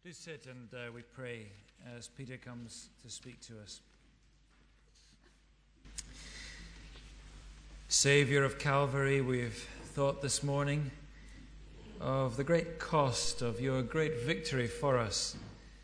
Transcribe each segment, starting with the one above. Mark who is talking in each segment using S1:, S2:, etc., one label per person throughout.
S1: Do sit and we pray as Peter comes to speak to us. Saviour of Calvary, we've thought this morning of the great cost of your great victory for us,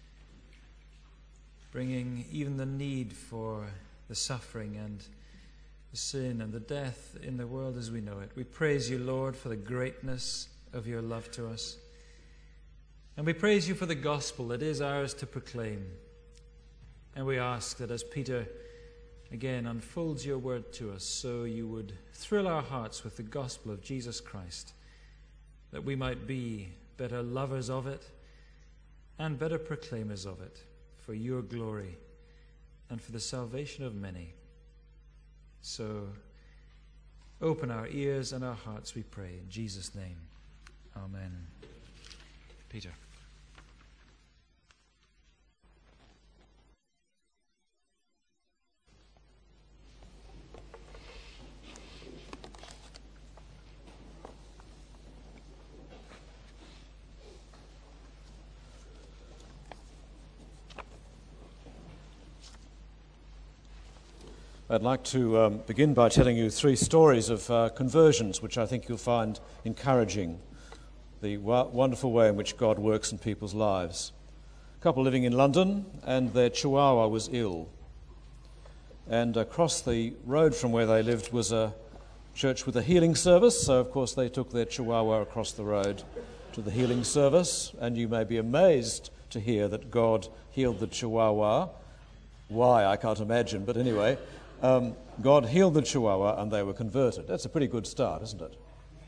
S1: bringing even the need for the suffering and the sin and the death in the world as we know it. We praise you, Lord, for the greatness of your love to us. And we praise you for the gospel that is ours to proclaim. And we ask that as Peter again unfolds your word to us, so you would thrill our hearts with the gospel of Jesus Christ, that we might be better lovers of it and better proclaimers of it for your glory and for the salvation of many. So open our ears and our hearts, we pray, in Jesus' name. Amen. Peter.
S2: I'd like to begin by telling you three stories of conversions, which I think you'll find encouraging, the wonderful way in which God works in people's lives. A couple living in London, and their chihuahua was ill. And across the road from where they lived was a church with a healing service, so of course they took their chihuahua across the road to the healing service, and you may be amazed to hear that God healed the chihuahua. Why, I can't imagine, but anyway, God healed the chihuahua and they were converted. That's a pretty good start, isn't it?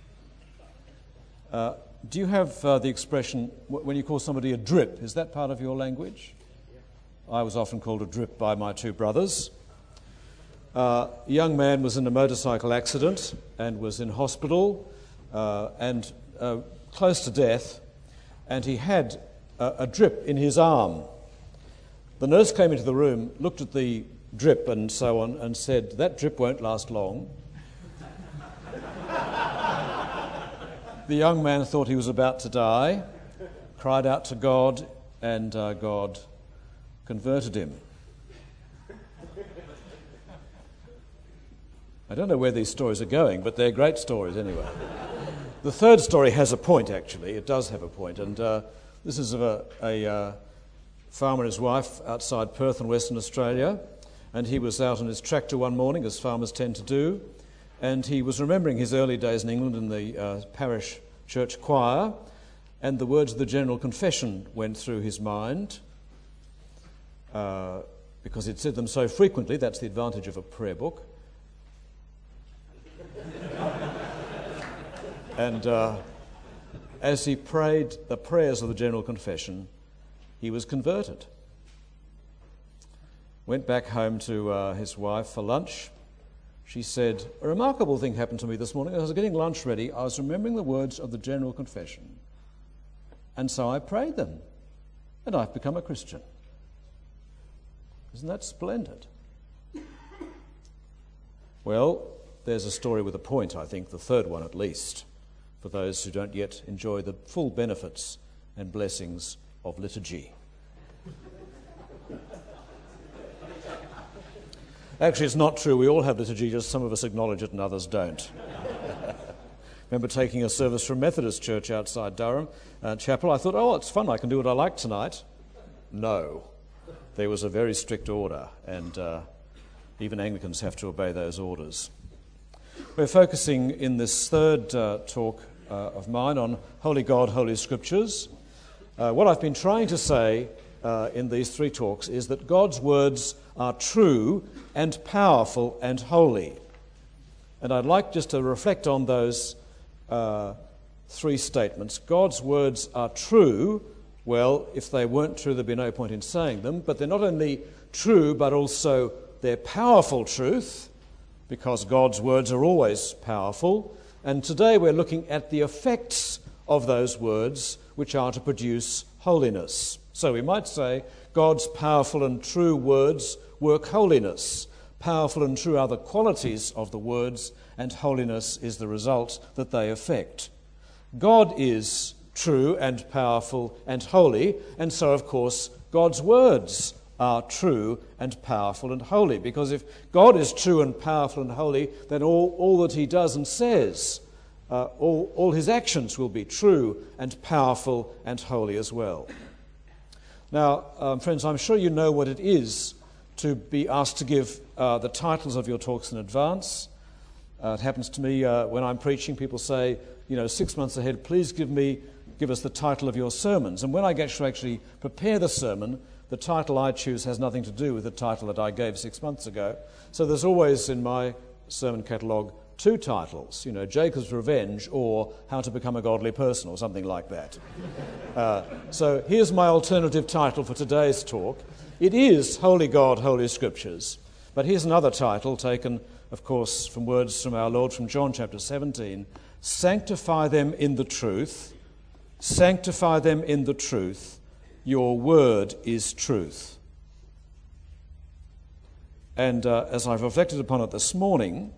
S2: Do you have the expression, when you call somebody a drip, is that part of your language? I was often called a drip by my two brothers. A young man was in a motorcycle accident and was in hospital and close to death, and he had a drip in his arm. The nurse came into the room, looked at the drip and so on, and said, "That drip won't last long." The young man thought he was about to die, cried out to God, and God converted him. I don't know where these stories are going, but they're great stories anyway. The third story has a point, actually. It does have a point, and this is of a farmer and his wife outside Perth in Western Australia, and he was out on his tractor one morning, as farmers tend to do, and he was remembering his early days in England in the parish church choir, and the words of the General Confession went through his mind, because he'd said them so frequently. That's the advantage of a prayer book. And as he prayed the prayers of the General Confession, he was converted. Went back home to his wife for lunch. She said, "A remarkable thing happened to me this morning. As I was getting lunch ready, I was remembering the words of the General Confession. And so I prayed them. And I've become a Christian." Isn't that splendid? Well, there's a story with a point, I think, the third one at least, for those who don't yet enjoy the full benefits and blessings of liturgy. Actually, it's not true. We all have liturgy, just some of us acknowledge it and others don't. Remember taking a service from Methodist Church outside Durham Chapel. I thought, oh, it's fun, I can do what I like tonight. No. There was a very strict order, and even Anglicans have to obey those orders. We're focusing in this third talk of mine on Holy God, Holy Scriptures. What I've been trying to say in these three talks is that God's words are true and powerful and holy. And I'd like just to reflect on those three statements. God's words are true. Well, if they weren't true, there'd be no point in saying them. But they're not only true, but also they're powerful truth, because God's words are always powerful. And today we're looking at the effects of those words, which are to produce holiness. So we might say God's powerful and true words work holiness. Powerful and true are the qualities of the words, and holiness is the result that they effect. God is true and powerful and holy. And so, of course, God's words are true and powerful and holy. Because if God is true and powerful and holy, then all that he does and says, all his actions will be true and powerful and holy as well. Now, friends, I'm sure you know what it is to be asked to give the titles of your talks in advance. It happens to me when I'm preaching. People say, 6 months ahead, please give us the title of your sermons. And when I get to actually prepare the sermon, the title I choose has nothing to do with the title that I gave 6 months ago. So there's always in my sermon catalogue 2 titles, Jacob's Revenge or How to Become a Godly Person or something like that. So here's my alternative title for today's talk. It is Holy God, Holy Scriptures. But here's another title taken, of course, from words from our Lord from John chapter 17. Sanctify them in the truth. Sanctify them in the truth. Your word is truth. And as I've reflected upon it this morning,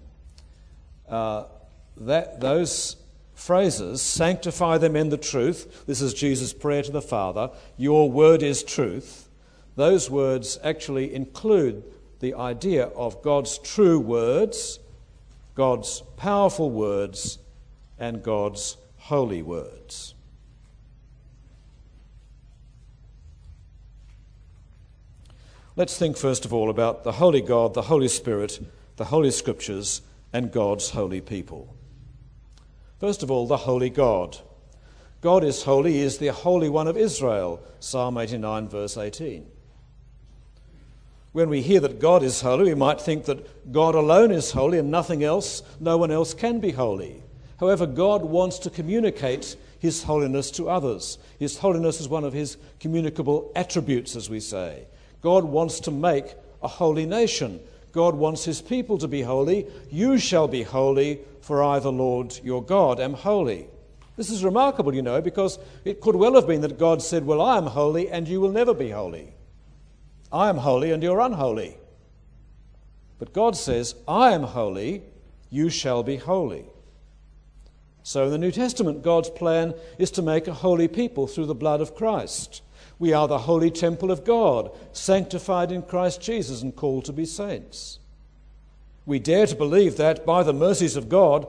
S2: those phrases, sanctify them in the truth, this is Jesus' prayer to the Father, your word is truth, those words actually include the idea of God's true words, God's powerful words, and God's holy words. Let's think first of all about the Holy God, the Holy Spirit, the Holy Scriptures, and God's holy people. First of all, the Holy God. God is holy, he is the Holy One of Israel, Psalm 89, verse 18. When we hear that God is holy, we might think that God alone is holy and nothing else, no one else can be holy. However, God wants to communicate his holiness to others. His holiness is one of his communicable attributes, as we say. God wants to make a holy nation. God wants his people to be holy. You shall be holy, for I, the Lord your God, am holy. This is remarkable, because it could well have been that God said, well, I am holy and you will never be holy. I am holy and you're unholy. But God says, I am holy, you shall be holy. So in the New Testament, God's plan is to make a holy people through the blood of Christ. We are the holy temple of God, sanctified in Christ Jesus and called to be saints. We dare to believe that by the mercies of God,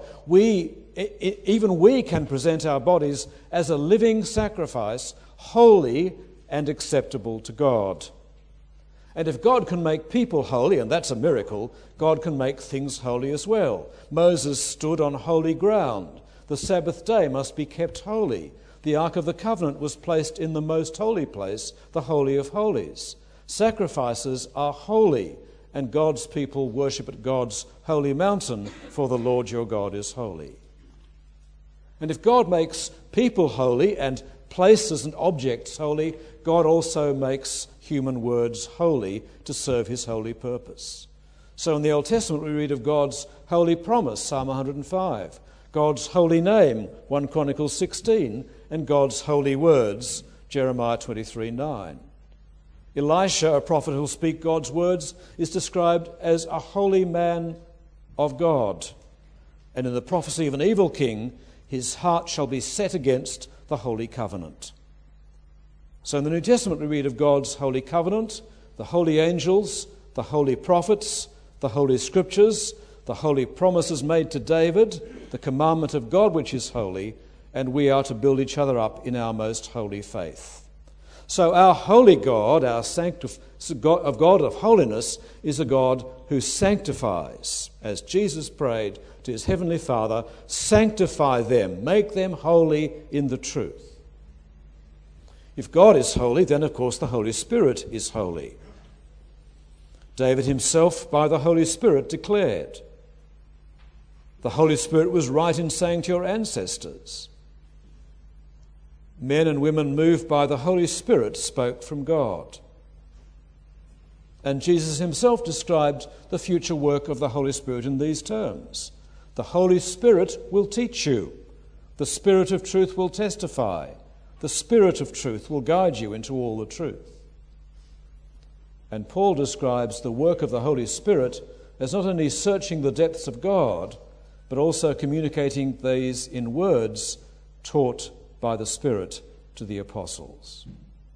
S2: even we can present our bodies as a living sacrifice, holy and acceptable to God. And if God can make people holy, and that's a miracle, God can make things holy as well. Moses stood on holy ground. The Sabbath day must be kept holy. The Ark of the Covenant was placed in the most holy place, the Holy of Holies. Sacrifices are holy, and God's people worship at God's holy mountain, for the Lord your God is holy. And if God makes people holy and places and objects holy, God also makes human words holy to serve his holy purpose. So in the Old Testament we read of God's holy promise, Psalm 105, God's holy name, 1 Chronicles 16, and God's holy words, Jeremiah 23:9. Elisha, a prophet who will speak God's words, is described as a holy man of God. And in the prophecy of an evil king, his heart shall be set against the holy covenant. So in the New Testament we read of God's holy covenant, the holy angels, the holy prophets, the holy scriptures, the holy promises made to David, the commandment of God which is holy, and we are to build each other up in our most holy faith. So our holy God, our God of holiness, is a God who sanctifies, as Jesus prayed to his heavenly Father, sanctify them, make them holy in the truth. If God is holy, then of course the Holy Spirit is holy. David himself, by the Holy Spirit, declared, the Holy Spirit was right in saying to your ancestors. Men and women moved by the Holy Spirit spoke from God. And Jesus himself described the future work of the Holy Spirit in these terms. The Holy Spirit will teach you. The Spirit of truth will testify. The Spirit of truth will guide you into all the truth. And Paul describes the work of the Holy Spirit as not only searching the depths of God, but also communicating these in words taught by the Spirit to the apostles.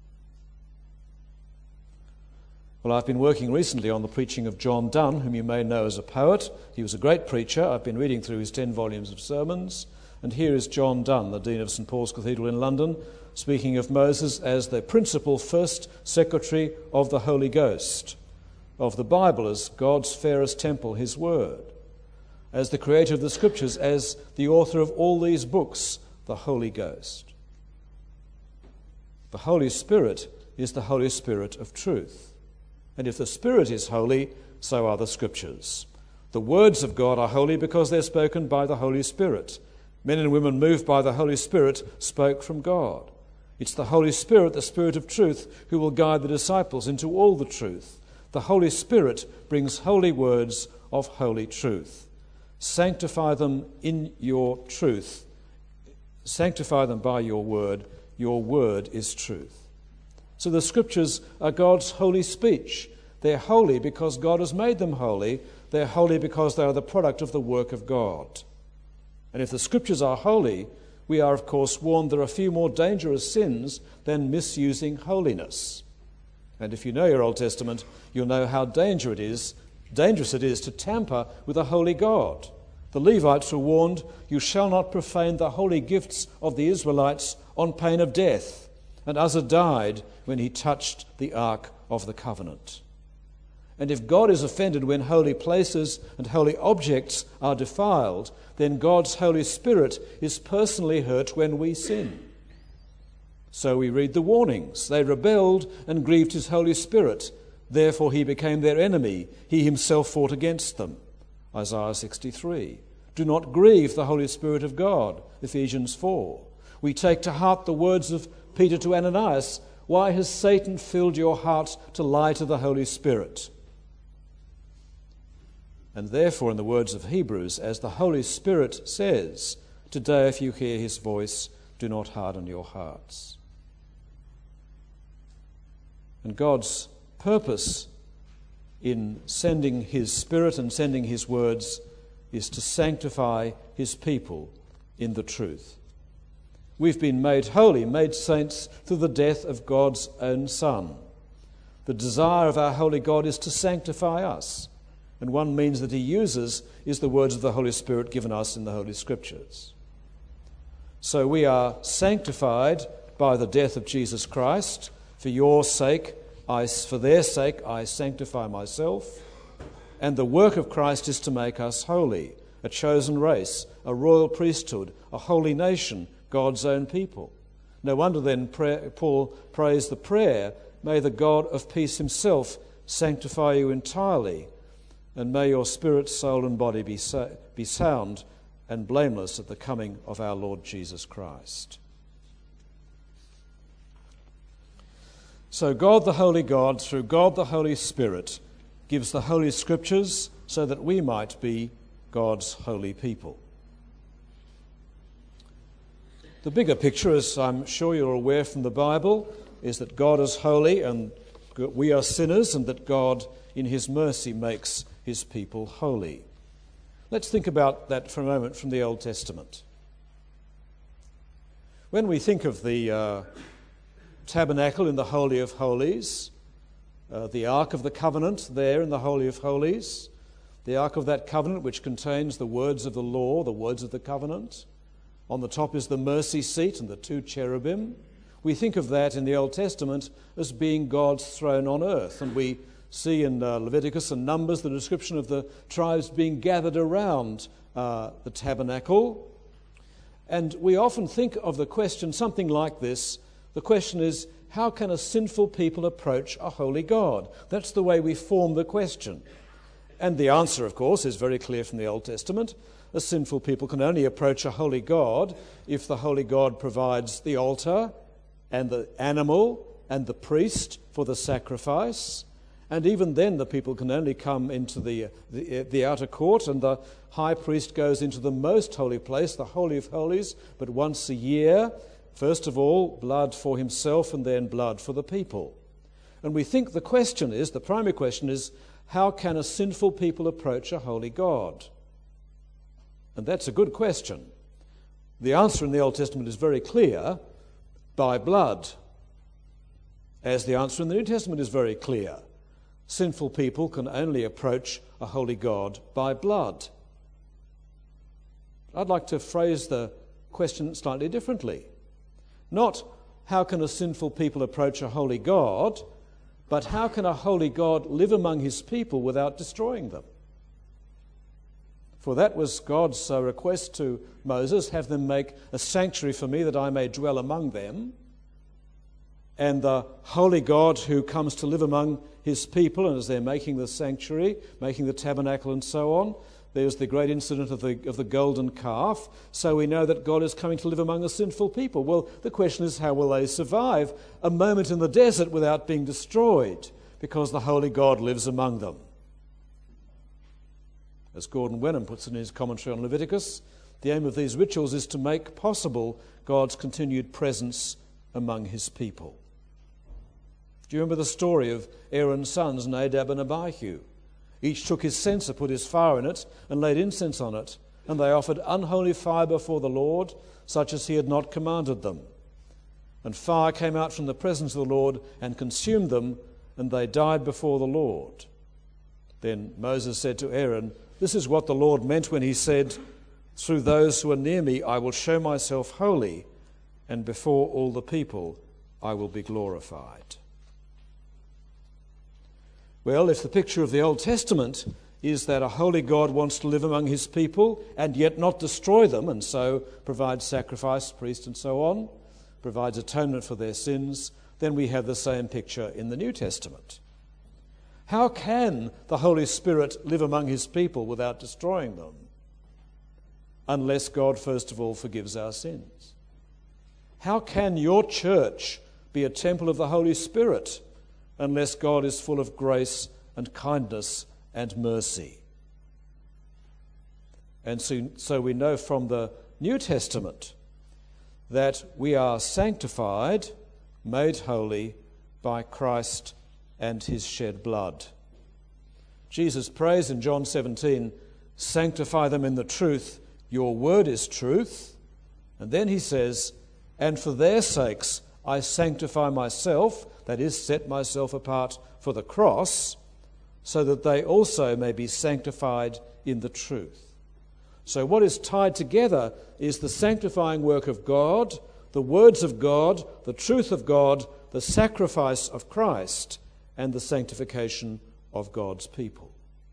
S2: Well, I've been working recently on the preaching of John Donne, whom you may know as a poet. He was a great preacher. I've been reading through his 10 volumes of sermons. And here is John Donne, the Dean of St. Paul's Cathedral in London, speaking of Moses as the principal first secretary of the Holy Ghost, of the Bible as God's fairest temple, his word, as the creator of the Scriptures, as the author of all these books, the Holy Ghost. The Holy Spirit is the Holy Spirit of truth. And if the Spirit is holy, so are the Scriptures. The words of God are holy because they're spoken by the Holy Spirit. Men and women moved by the Holy Spirit spoke from God. It's the Holy Spirit, the Spirit of truth, who will guide the disciples into all the truth. The Holy Spirit brings holy words of holy truth. Sanctify them in your truth. Sanctify them by your word. Your word is truth. So the Scriptures are God's holy speech. They're holy because God has made them holy. They're holy because they are the product of the work of God. And if the Scriptures are holy, we are, of course, warned there are few more dangerous sins than misusing holiness. And if you know your Old Testament, you'll know how dangerous it is to tamper with a holy God. The Levites were warned, "You shall not profane the holy gifts of the Israelites on pain of death." And Uzzah died when he touched the Ark of the Covenant. And if God is offended when holy places and holy objects are defiled, then God's Holy Spirit is personally hurt when we sin. So we read the warnings. They rebelled and grieved his Holy Spirit. Therefore he became their enemy. He himself fought against them. Isaiah 63. Do not grieve the Holy Spirit of God. Ephesians 4. We take to heart the words of Peter to Ananias. Why has Satan filled your heart to lie to the Holy Spirit? And therefore, in the words of Hebrews, as the Holy Spirit says, today if you hear his voice, do not harden your hearts. And God's purpose in sending his Spirit and sending his words is to sanctify his people in the truth. We've been made holy, made saints through the death of God's own Son. The desire of our holy God is to sanctify us. And one means that he uses is the words of the Holy Spirit given us in the Holy Scriptures. So we are sanctified by the death of Jesus Christ. For your sake, for their sake, I sanctify myself. And the work of Christ is to make us holy, a chosen race, a royal priesthood, a holy nation, God's own people. No wonder then Paul prays the prayer, may the God of peace himself sanctify you entirely, and may your spirit, soul and body be sound and blameless at the coming of our Lord Jesus Christ. So God the Holy God, through God the Holy Spirit, gives the Holy Scriptures so that we might be God's holy people. The bigger picture, as I'm sure you're aware from the Bible, is that God is holy and we are sinners, and that God in his mercy makes his people holy. Let's think about that for a moment from the Old Testament. When we think of the tabernacle in the Holy of Holies, the Ark of the Covenant there in the Holy of Holies, the Ark of that Covenant which contains the words of the law, the words of the covenant. On the top is the mercy seat and the 2 cherubim. We think of that in the Old Testament as being God's throne on earth, and we see in Leviticus and Numbers the description of the tribes being gathered around the tabernacle. And we often think of the question something like this. The question is, how can a sinful people approach a holy God? That's the way we form the question. And the answer, of course, is very clear from the Old Testament. A sinful people can only approach a holy God if the holy God provides the altar and the animal and the priest for the sacrifice. And even then the people can only come into the outer court, and the high priest goes into the most holy place, the Holy of Holies, but once a year. First of all, blood for himself and then blood for the people. And we think the primary question is, how can a sinful people approach a holy God? And that's a good question. The answer in the Old Testament is very clear: by blood. As the answer in the New Testament is very clear: sinful people can only approach a holy God by blood. I'd like to phrase the question slightly differently. Not how can a sinful people approach a holy God, but how can a holy God live among his people without destroying them? For that was God's request to Moses: have them make a sanctuary for me that I may dwell among them. And the holy God who comes to live among his people, and as they're making the sanctuary, making the tabernacle and so on, there's the great incident of the golden calf. So we know that God is coming to live among a sinful people. Well, the question is, how will they survive a moment in the desert without being destroyed? Because the holy God lives among them. As Gordon Wenham puts it in his commentary on Leviticus, the aim of these rituals is to make possible God's continued presence among his people. Do you remember the story of Aaron's sons, Nadab and Abihu? Each took his censer, put his fire in it, and laid incense on it, and they offered unholy fire before the Lord, such as he had not commanded them. And fire came out from the presence of the Lord and consumed them, and they died before the Lord. Then Moses said to Aaron, "This is what the Lord meant when he said, 'Through those who are near me I will show myself holy, and before all the people I will be glorified.'" Well, if the picture of the Old Testament is that a holy God wants to live among his people and yet not destroy them, and so provides sacrifice, priest and so on, provides atonement for their sins, then we have the same picture in the New Testament. How can the Holy Spirit live among his people without destroying them? Unless God first of all forgives our sins. How can your church be a temple of the Holy Spirit unless God is full of grace and kindness and mercy? And so we know from the New Testament that we are sanctified, made holy by Christ and his shed blood. Jesus prays in John 17, "Sanctify them in the truth, your word is truth." And then he says, "And for their sakes I sanctify myself," that is, set myself apart for the cross, "so that they also may be sanctified in the truth." So what is tied together is the sanctifying work of God, the words of God, the truth of God, the sacrifice of Christ, and the sanctification of God's people.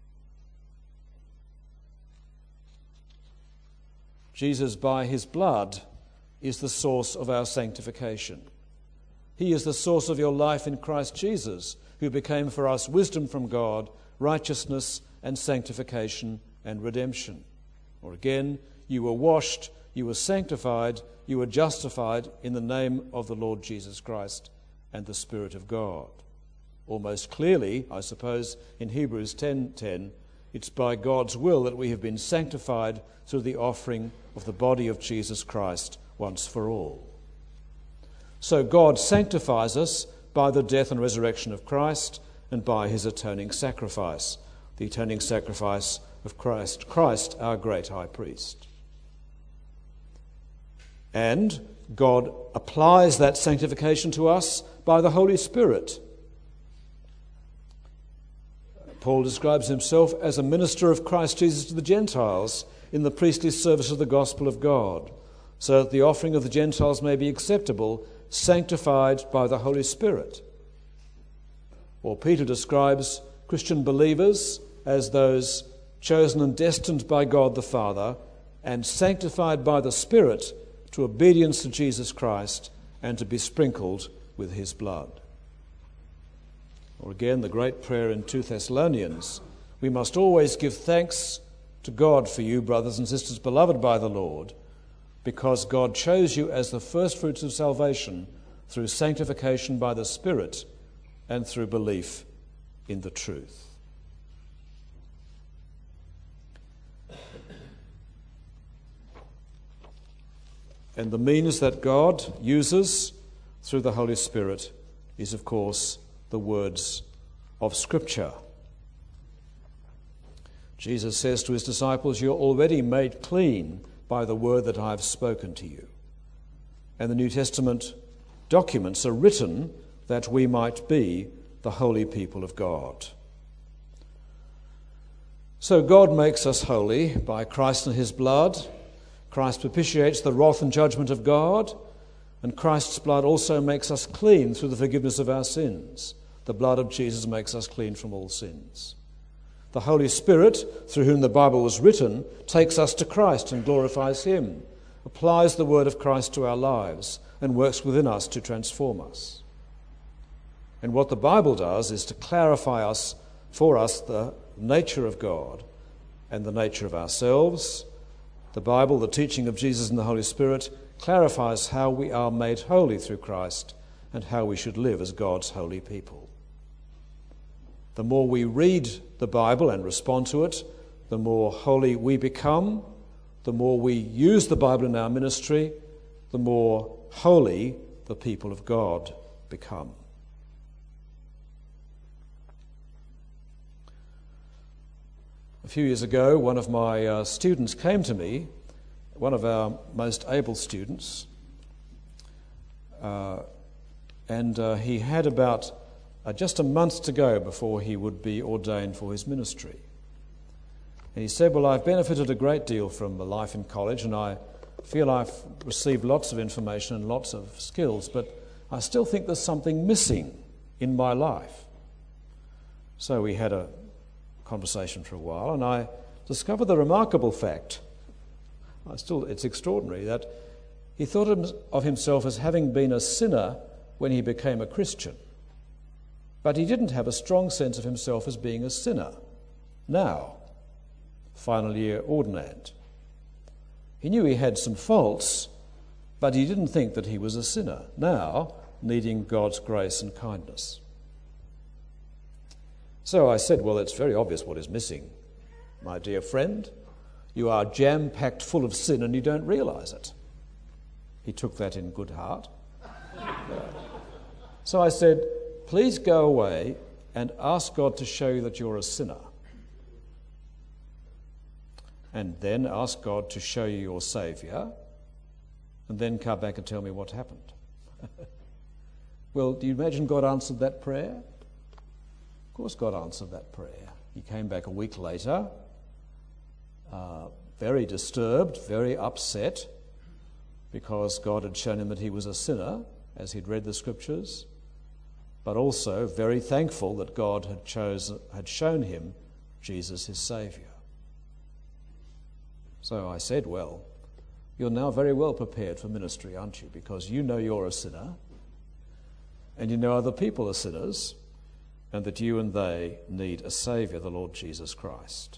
S2: Jesus, by his blood, is the source of our sanctification. He is the source of your life in Christ Jesus, who became for us wisdom from God, righteousness and sanctification and redemption. Or again, you were washed, you were sanctified, you were justified in the name of the Lord Jesus Christ and the Spirit of God. Or most clearly, I suppose, in Hebrews 10:10, it's by God's will that we have been sanctified through the offering of the body of Jesus Christ once for all. So God sanctifies us by the death and resurrection of Christ and by his atoning sacrifice, the atoning sacrifice of Christ, our great high priest. And God applies that sanctification to us by the Holy Spirit. Paul describes himself as a minister of Christ Jesus to the Gentiles in the priestly service of the gospel of God, so that the offering of the Gentiles may be acceptable, sanctified by the Holy Spirit. Or Peter describes Christian believers as those chosen and destined by God the Father and sanctified by the Spirit to obedience to Jesus Christ and to be sprinkled with his blood. Or again, the great prayer in 2 Thessalonians, "We must always give thanks to God for you, brothers and sisters, beloved by the Lord, because God chose you as the first fruits of salvation through sanctification by the Spirit and through belief in the truth." And the means that God uses through the Holy Spirit is, of course, the words of Scripture. Jesus says to his disciples, "You're already made clean by the word that I have spoken to you. And the New Testament documents are written that we might be the holy people of God. So God makes us holy by Christ and his blood. Christ propitiates the wrath and judgment of God, and Christ's blood also makes us clean through the forgiveness of our sins. The blood of Jesus makes us clean from all sins. The Holy Spirit, through whom the Bible was written, takes us to Christ and glorifies him, applies the word of Christ to our lives, and works within us to transform us. And what the Bible does is to clarify for us the nature of God and the nature of ourselves. The Bible, the teaching of Jesus and the Holy Spirit, clarifies how we are made holy through Christ and how we should live as God's holy people. The more we read the Bible and respond to it, the more holy we become. The more we use the Bible in our ministry, the more holy the people of God become. A few years ago, one of my students came to me, one of our most able students, and he had about just a month to go before he would be ordained for his ministry. And he said, well, I've benefited a great deal from the life in college, and I feel I've received lots of information and lots of skills, but I still think there's something missing in my life. So we had a conversation for a while, and I discovered the remarkable fact, it's extraordinary, that he thought of himself as having been a sinner when he became a Christian, but he didn't have a strong sense of himself as being a sinner now, final year ordinand. He knew he had some faults, but he didn't think that he was a sinner now, needing God's grace and kindness. So I said, well, it's very obvious what is missing, my dear friend. You are jam-packed full of sin and you don't realize it. He took that in good heart. So I said, please go away and ask God to show you that you're a sinner. And then ask God to show you your Saviour, and then come back and tell me what happened. Well, do you imagine God answered that prayer? Of course God answered that prayer. He came back a week later, very disturbed, very upset, because God had shown him that he was a sinner, as he'd read the Scriptures, but also very thankful that God had shown him Jesus, his Saviour. So I said, well, you're now very well prepared for ministry, aren't you? Because you know you're a sinner, and you know other people are sinners, and that you and they need a Saviour, the Lord Jesus Christ.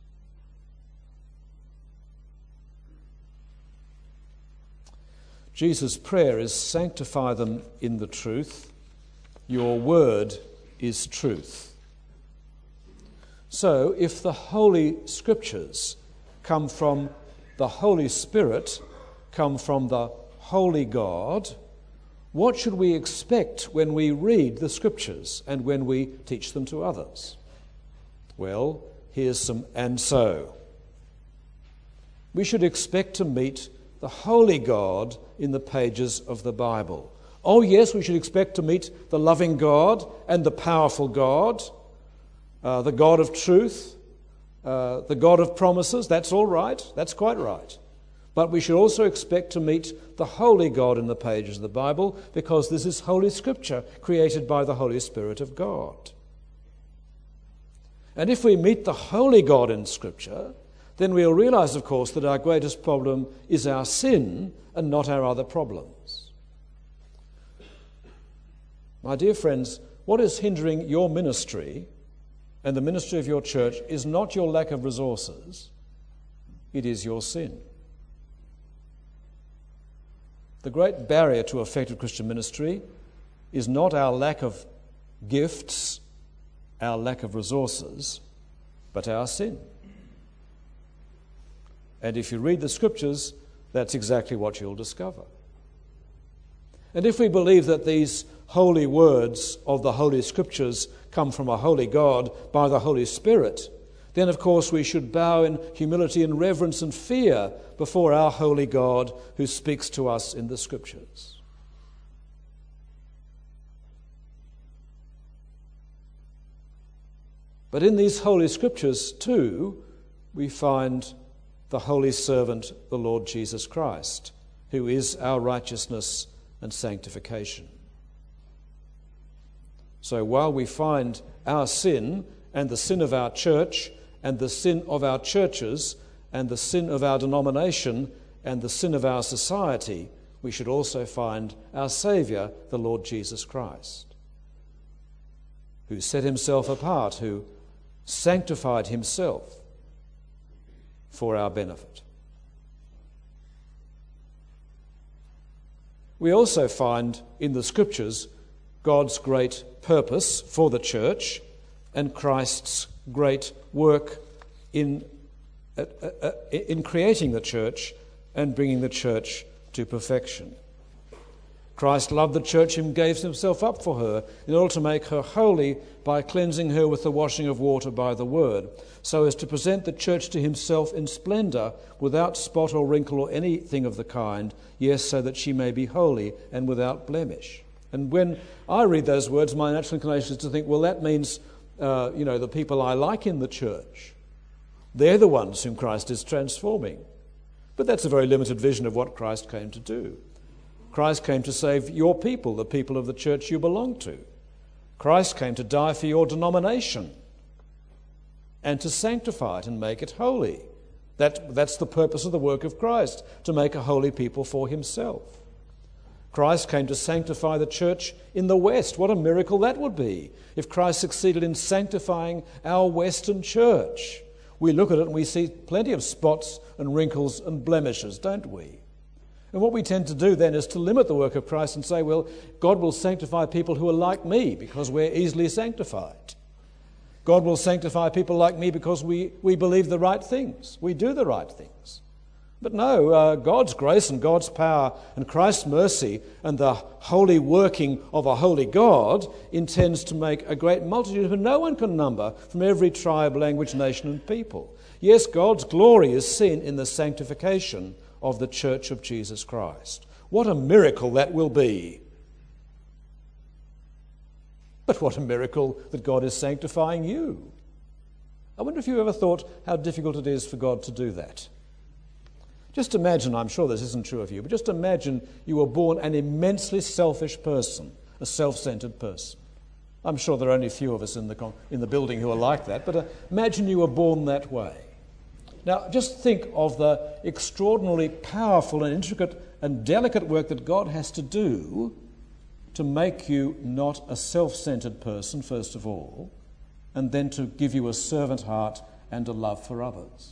S2: Jesus' prayer is, sanctify them in the truth. Your word is truth. So, if the Holy Scriptures come from the Holy Spirit, come from the Holy God, what should we expect when we read the Scriptures and when we teach them to others? Well, here's some and so. We should expect to meet the Holy God in the pages of the Bible. Oh yes, we should expect to meet the loving God and the powerful God, the God of truth, the God of promises. That's all right. That's quite right. But we should also expect to meet the Holy God in the pages of the Bible, because this is Holy Scripture created by the Holy Spirit of God. And if we meet the Holy God in Scripture, then we'll realize, of course, that our greatest problem is our sin and not our other problems. My dear friends, what is hindering your ministry and the ministry of your church is not your lack of resources, it is your sin. The great barrier to effective Christian ministry is not our lack of gifts, our lack of resources, but our sin. And if you read the Scriptures, that's exactly what you'll discover. And if we believe that these holy words of the Holy Scriptures come from a holy God by the Holy Spirit, then of course we should bow in humility and reverence and fear before our holy God who speaks to us in the Scriptures. But in these Holy Scriptures too, we find the holy servant, the Lord Jesus Christ, who is our righteousness and sanctification. So while we find our sin and the sin of our church and the sin of our churches and the sin of our denomination and the sin of our society, we should also find our Saviour, the Lord Jesus Christ, who set himself apart, who sanctified himself for our benefit. We also find in the Scriptures God's great purpose for the church and Christ's great work in creating the church and bringing the church to perfection. Christ loved the church and gave himself up for her in order to make her holy by cleansing her with the washing of water by the word, so as to present the church to himself in splendour, without spot or wrinkle or anything of the kind, yes, so that she may be holy and without blemish. And when I read those words, my natural inclination is to think, well, that means, the people I like in the church, they're the ones whom Christ is transforming. But that's a very limited vision of what Christ came to do. Christ came to save your people, the people of the church you belong to. Christ came to die for your denomination and to sanctify it and make it holy. That's the purpose of the work of Christ, to make a holy people for himself. Christ came to sanctify the church in the West. What a miracle that would be if Christ succeeded in sanctifying our Western church. We look at it and we see plenty of spots and wrinkles and blemishes, don't we? And what we tend to do then is to limit the work of Christ and say, well, God will sanctify people who are like me because we're easily sanctified. God will sanctify people like me because we believe the right things. We do the right things. But no, God's grace and God's power and Christ's mercy and the holy working of a holy God intends to make a great multitude who no one can number from every tribe, language, nation and people. Yes, God's glory is seen in the sanctification of the church of Jesus Christ. What a miracle that will be. But what a miracle that God is sanctifying you. I wonder if you ever thought how difficult it is for God to do that. Just imagine, I'm sure this isn't true of you, but just imagine you were born an immensely selfish person, a self-centered person. I'm sure there are only a few of us in the building who are like that, but imagine you were born that way. Now, just think of the extraordinarily powerful and intricate and delicate work that God has to do to make you not a self-centered person, first of all, and then to give you a servant heart and a love for others.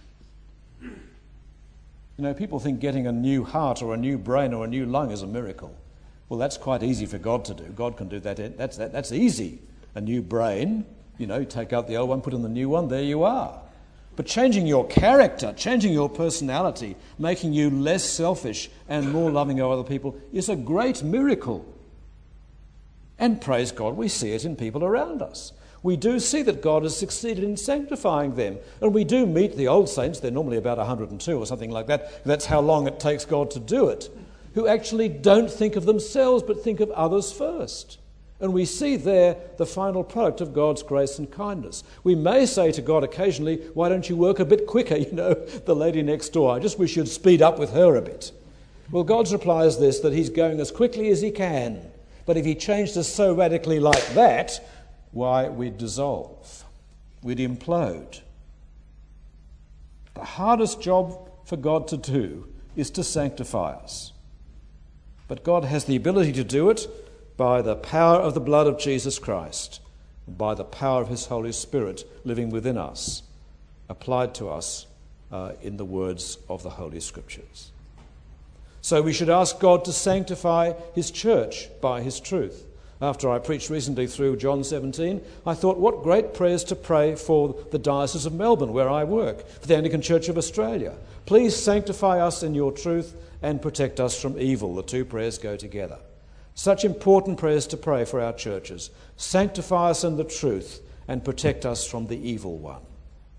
S2: You know, people think getting a new heart or a new brain or a new lung is a miracle. Well, that's quite easy for God to do. God can do that. That's easy. A new brain, you take out the old one, put in the new one, there you are. But changing your character, changing your personality, making you less selfish and more loving of other people is a great miracle. And praise God, we see it in people around us. We do see that God has succeeded in sanctifying them. And we do meet the old saints, they're normally about 102 or something like that. That's how long it takes God to do it. Who actually don't think of themselves but think of others first. And we see there the final product of God's grace and kindness. We may say to God occasionally, why don't you work a bit quicker, the lady next door. I just wish you'd speed up with her a bit. Well, God's reply is this, that he's going as quickly as he can. But if he changed us so radically like that, why, we'd dissolve. We'd implode. The hardest job for God to do is to sanctify us. But God has the ability to do it by the power of the blood of Jesus Christ, by the power of his Holy Spirit living within us, applied to us in the words of the Holy Scriptures. So we should ask God to sanctify his church by his truth. After I preached recently through John 17, I thought what great prayers to pray for the Diocese of Melbourne, where I work, for the Anglican Church of Australia. Please sanctify us in your truth and protect us from evil. The two prayers go together. Such important prayers to pray for our churches. Sanctify us in the truth and protect us from the evil one.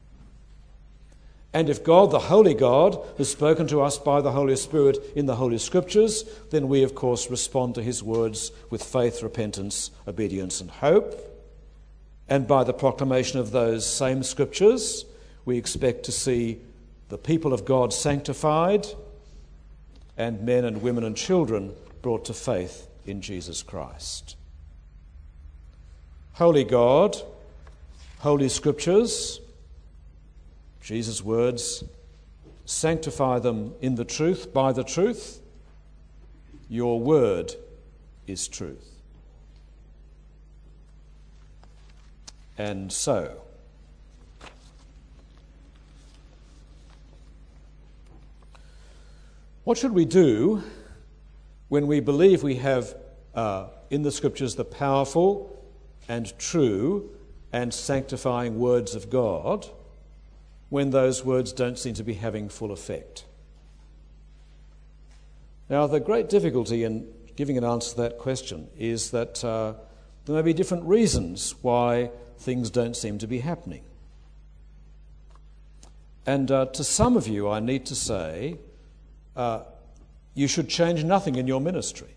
S2: And if God, the Holy God, has spoken to us by the Holy Spirit in the Holy Scriptures, then we, of course, respond to his words with faith, repentance, obedience and hope. And by the proclamation of those same Scriptures, we expect to see the people of God sanctified and men and women and children brought to faith in Jesus Christ. Holy God, Holy Scriptures, Jesus' words, sanctify them in the truth, by the truth. Your word is truth. And so, what should we do when we believe we have in the Scriptures the powerful and true and sanctifying words of God, when those words don't seem to be having full effect? Now, the great difficulty in giving an answer to that question is that there may be different reasons why things don't seem to be happening. And to some of you, I need to say, you should change nothing in your ministry.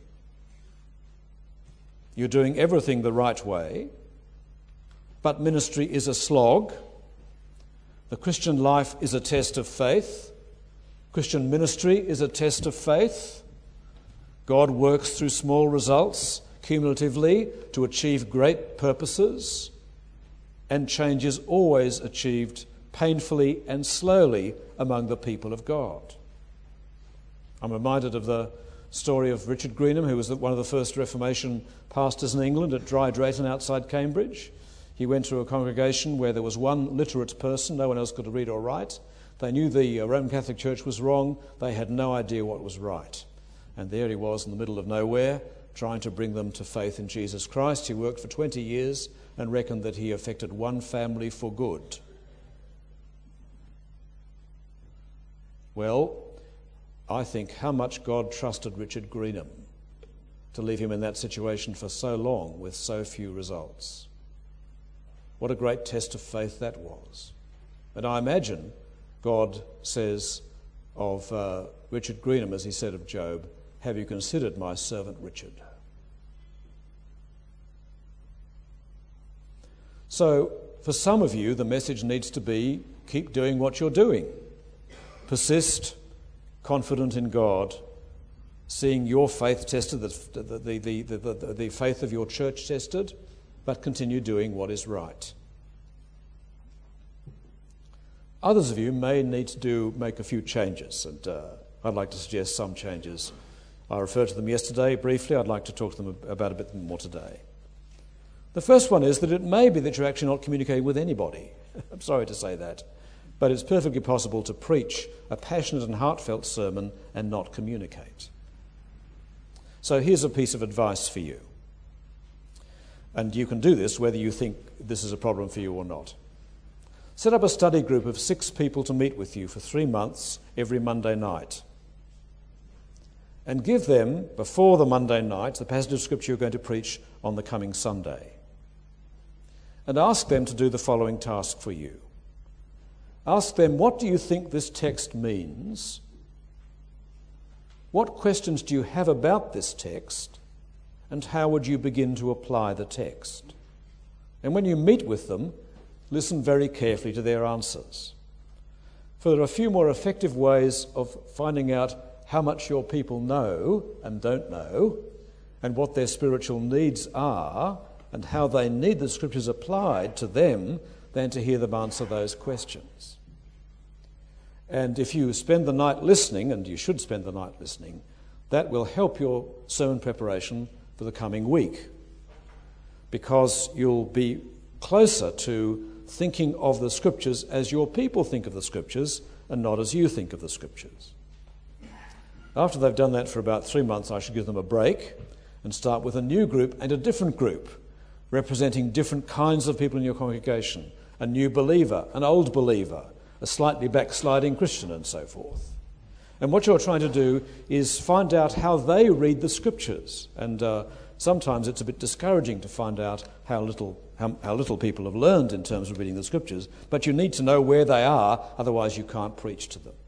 S2: You're doing everything the right way, but ministry is a slog. The Christian life is a test of faith. Christian ministry is a test of faith. God works through small results cumulatively to achieve great purposes, and change is always achieved painfully and slowly among the people of God. I'm reminded of the story of Richard Greenham, who was one of the first Reformation pastors in England at Dry Drayton outside Cambridge. He went to a congregation where there was one literate person, no one else could read or write. They knew the Roman Catholic Church was wrong, they had no idea what was right. And there he was in the middle of nowhere, trying to bring them to faith in Jesus Christ. He worked for 20 years and reckoned that he affected one family for good. Well, I think how much God trusted Richard Greenham to leave him in that situation for so long with so few results. What a great test of faith that was. And I imagine God says of Richard Greenham, as he said of Job, "Have you considered my servant Richard?" So, for some of you, the message needs to be, keep doing what you're doing. Persist, confident in God, seeing your faith tested, the faith of your church tested, but continue doing what is right. Others of you may need to make a few changes, and I'd like to suggest some changes. I referred to them yesterday briefly. I'd like to talk to them about a bit more today. The first one is that it may be that you're actually not communicating with anybody. I'm sorry to say that, but it's perfectly possible to preach a passionate and heartfelt sermon and not communicate. So here's a piece of advice for you. And you can do this whether you think this is a problem for you or not. Set up a study group of 6 people to meet with you for 3 months every Monday night. And give them, before the Monday night, the passage of Scripture you're going to preach on the coming Sunday. And ask them to do the following task for you. Ask them, what do you think this text means? What questions do you have about this text? And how would you begin to apply the text? And when you meet with them, listen very carefully to their answers. For there are a few more effective ways of finding out how much your people know and don't know, and what their spiritual needs are, and how they need the Scriptures applied to them, than to hear them answer those questions. And if you spend the night listening, and you should spend the night listening, that will help your sermon preparation for the coming week, because you'll be closer to thinking of the Scriptures as your people think of the Scriptures and not as you think of the Scriptures. After they've done that for about 3 months, I should give them a break and start with a new group and a different group, representing different kinds of people in your congregation, a new believer, an old believer, a slightly backsliding Christian, and so forth. And what you're trying to do is find out how they read the Scriptures. And sometimes it's a bit discouraging to find out how how little people have learned in terms of reading the Scriptures, but you need to know where they are, otherwise you can't preach to them.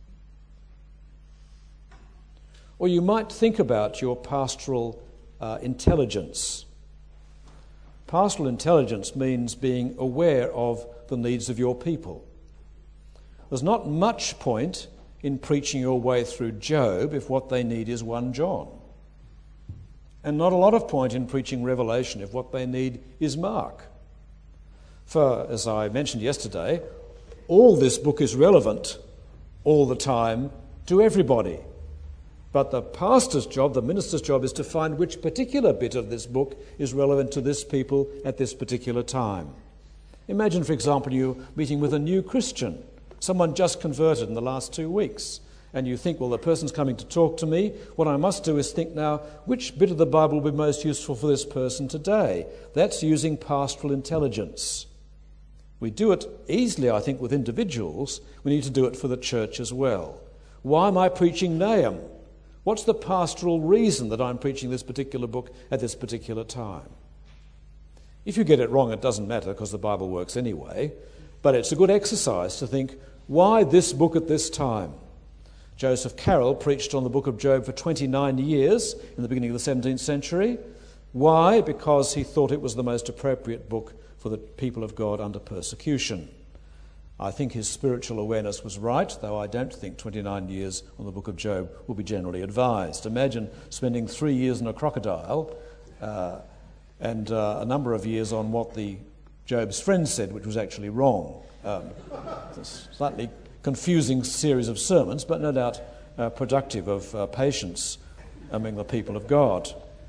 S2: Or you might think about your pastoral intelligence. Pastoral intelligence means being aware of the needs of your people. There's not much point in preaching your way through Job if what they need is 1 John. And not a lot of point in preaching Revelation if what they need is Mark. For, as I mentioned yesterday, all this book is relevant all the time to everybody. But the pastor's job, the minister's job, is to find which particular bit of this book is relevant to this people at this particular time. Imagine, for example, you meeting with a new Christian, someone just converted in the last 2 weeks, and you think, well, the person's coming to talk to me. What I must do is think now, which bit of the Bible will be most useful for this person today? That's using pastoral intelligence. We do it easily, I think, with individuals. We need to do it for the church as well. Why am I preaching Nahum? What's the pastoral reason that I'm preaching this particular book at this particular time? If you get it wrong, it doesn't matter because the Bible works anyway. But it's a good exercise to think, why this book at this time? Joseph Carroll preached on the book of Job for 29 years in the beginning of the 17th century. Why? Because he thought it was the most appropriate book for the people of God under persecution. I think his spiritual awareness was right, though I don't think 29 years on the book of Job will be generally advised. Imagine spending 3 years in a crocodile and a number of years on what Job's friends said, which was actually wrong. It's a slightly confusing series of sermons, but no doubt productive of patience among the people of God.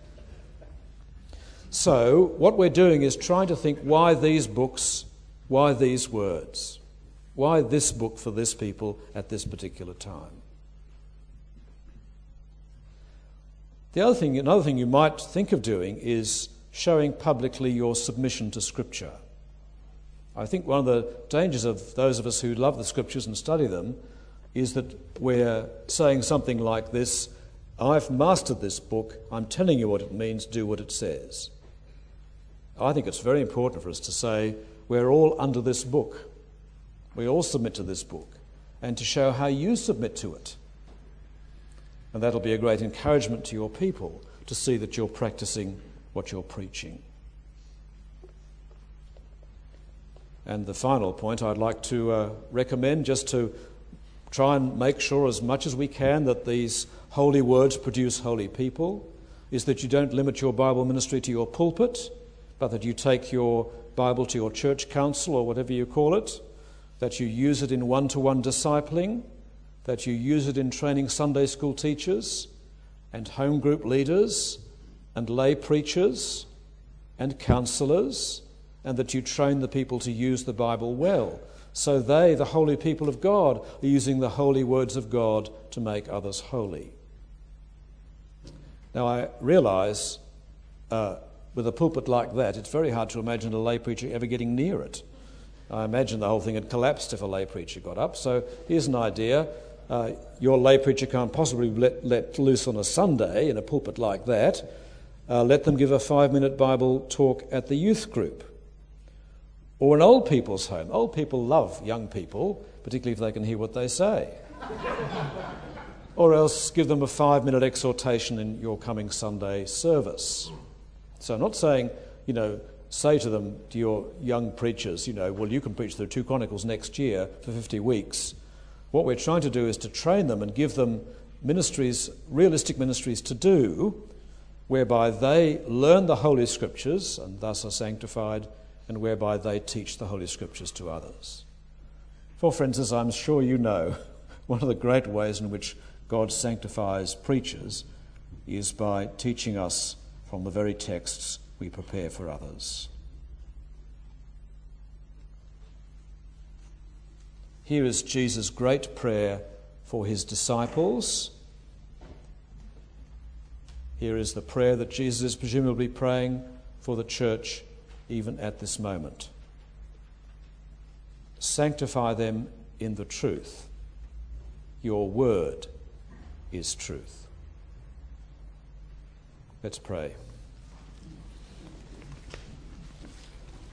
S2: So what we're doing is trying to think, why these books, why these words? Why this book for this people at this particular time? Another thing you might think of doing is showing publicly your submission to Scripture. I think one of the dangers of those of us who love the Scriptures and study them is that we're saying something like this: I've mastered this book, I'm telling you what it means, do what it says. I think it's very important for us to say we're all under this book. We all submit to this book, and to show how you submit to it. And that'll be a great encouragement to your people to see that you're practicing what you're preaching. And the final point I'd like to recommend, just to try and make sure as much as we can that these holy words produce holy people, is that you don't limit your Bible ministry to your pulpit, but that you take your Bible to your church council or whatever you call it, that you use it in one-to-one discipling, that you use it in training Sunday school teachers and home group leaders and lay preachers and counsellors, and that you train the people to use the Bible well, so they, the holy people of God, are using the holy words of God to make others holy. Now I realise with a pulpit like that, it's very hard to imagine a lay preacher ever getting near it. I imagine the whole thing had collapsed if a lay preacher got up. So here's an idea. Your lay preacher can't possibly let loose on a Sunday in a pulpit like that. Let them give a 5-minute Bible talk at the youth group. Or an old people's home. Old people love young people, particularly if they can hear what they say. Or else give them a 5-minute exhortation in your coming Sunday service. So I'm not saying, say to them, to your young preachers, well, you can preach through 2 Chronicles next year for 50 weeks. What we're trying to do is to train them and give them ministries, realistic ministries to do, whereby they learn the Holy Scriptures and thus are sanctified, and whereby they teach the Holy Scriptures to others. For friends, as I'm sure you know, one of the great ways in which God sanctifies preachers is by teaching us from the very texts we prepare for others. Here is Jesus' great prayer for his disciples. Here is the prayer that Jesus is presumably praying for the church even at this moment. Sanctify them in the truth. Your word is truth. Let's pray.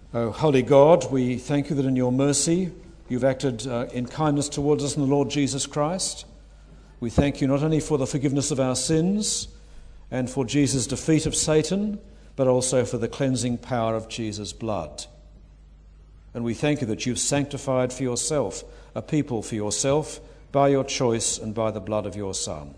S2: Oh, holy God, we thank you that in your mercy you've acted in kindness towards us in the Lord Jesus Christ. We thank you not only for the forgiveness of our sins and for Jesus' defeat of Satan, but also for the cleansing power of Jesus' blood. And we thank you that you've sanctified for yourself a people for yourself by your choice and by the blood of your Son.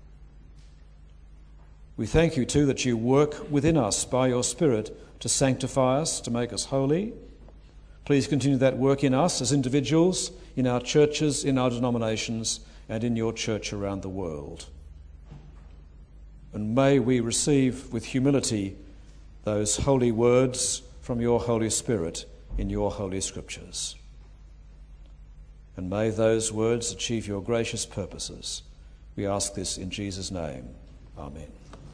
S2: We thank you too that you work within us by your Spirit to sanctify us, to make us holy. Please continue that work in us as individuals, in our churches, in our denominations, and in your church around the world. And may we receive with humility those holy words from your Holy Spirit in your Holy Scriptures. And may those words achieve your gracious purposes. We ask this in Jesus' name. Amen.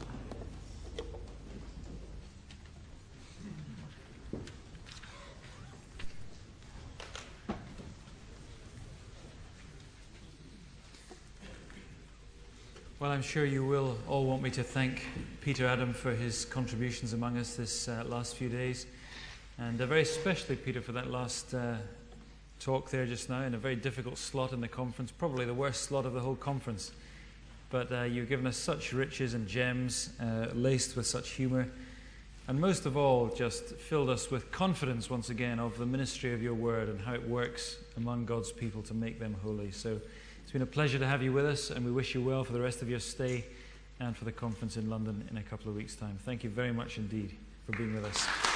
S1: Well, I'm sure you will all want me to thank Peter Adam for his contributions among us this last few days. And very especially, Peter, for that last talk there just now in a very difficult slot in the conference, probably the worst slot of the whole conference. But you've given us such riches and gems, laced with such humour, and most of all, just filled us with confidence once again of the ministry of your word and how it works among God's people to make them holy. So it's been a pleasure to have you with us, and we wish you well for the rest of your stay and for the conference in London in a couple of weeks' time. Thank you very much indeed for being with us.